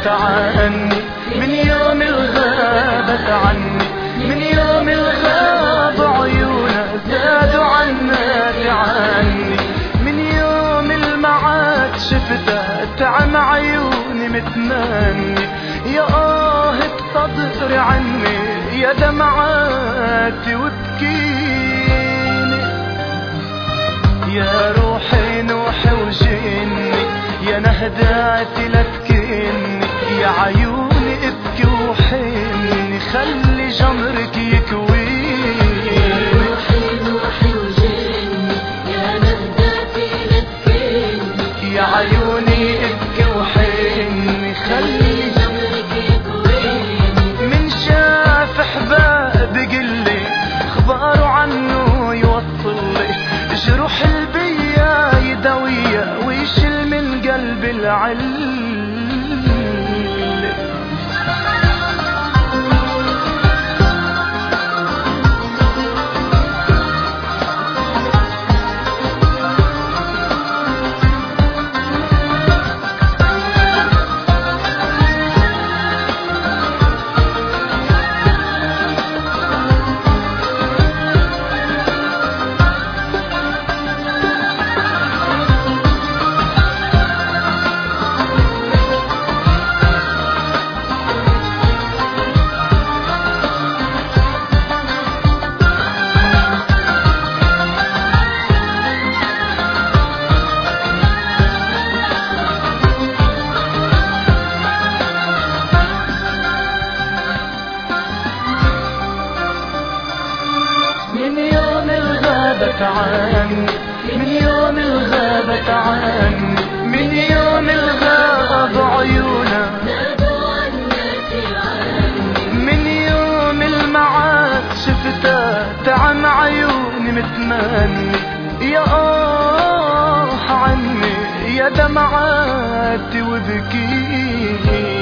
غابت عني، من يوم الغابت عني، من يوم الغاب عيونها زادوا عنك عني، من يوم المعاد شفتها تعم عيوني متمني، يا بصدري عني يا دمعاتي وبكيني، يا روحي نوحي وجيني، يا نهداتي لا تكيني، يا عيوني ابكي وحيني خلي جمرك يكويني، يا روحي نوحي وجيني، يا نهداتي لا تكيني، يا عيوني ابكي وحيني خلي جمرك يكويني. من شاف احباب قلي اخباره عنه يوصلي، جروح البيا يداوية ويشيل من قلبي العل. من يوم الغابت عني، من يوم الغابت عني، من يوم الغاب عيونها زادوا عنك عني، من يوم المعاد شفتها تعم عيوني متمني، يا عني يا دمعاتي وبكيني.